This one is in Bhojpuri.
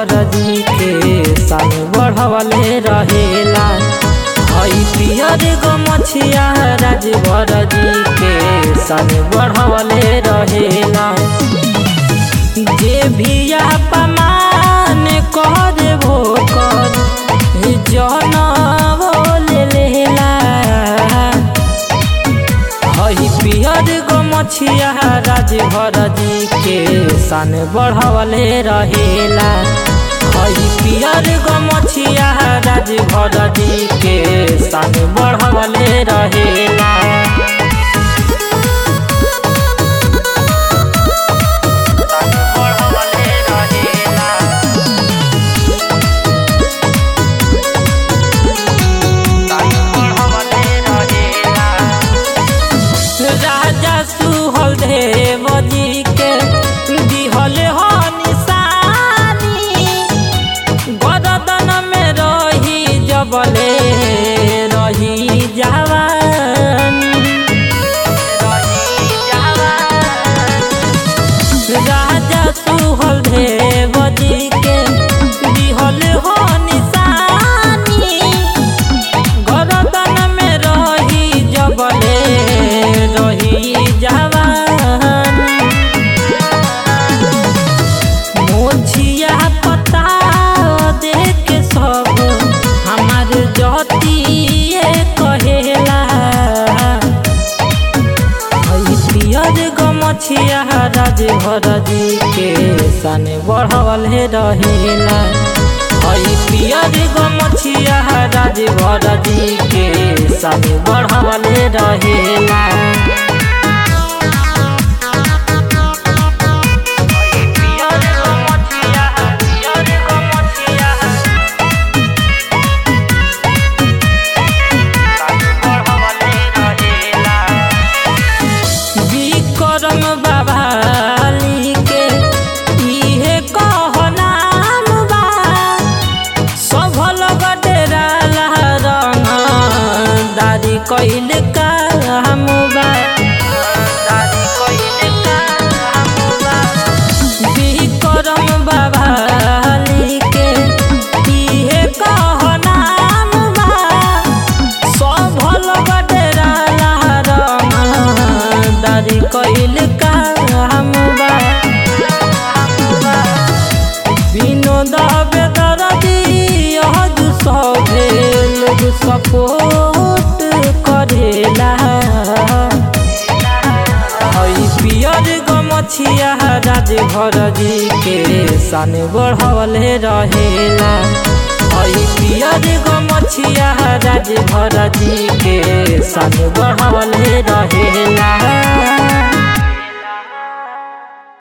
भर जी के सन बढ़वले रहेला। हई पियर गमछिया राजभर जी के सन बढ़वले रहेला। जे भी अपमान कर भोकर जनवो ले लेला। हई पियर गमछिया राजभर जी के सन बढ़वले रहेला। हई पियर गमछिया राजभर जी के सन बढ़वले रहेला। राजा सुहल देव जी के दिहल हो निशानी। गरदन में रही जबले रही जवानी। राजा सुहल देव जी के दिहल हो निशानी। गरदन में रही जबले रही जवानी। मोछिया पता देख सब हमार जतिए कहेला। हई पियर गमछिया राजभर जी के सन बढ़वले रहेला। हई पियर गमछिया राजभर जी के सन बढ़वले रहेला। विक्रम बाबाली के इहे कहनाम बा। सफल गडेरा रंग दारी कइल काम बा। विक्रम बाबाली के इहे कहनाम बा। सफल गडेरा रंग दारी कइल काम बा। विनोद बेदर्दी यह सभे लोग सपोर्ट करेला। हई पियर गमछिया राजभर जी के सन बढ़वले रहेला। हई पियर गमछिया राजभर जी के सन बढ़वले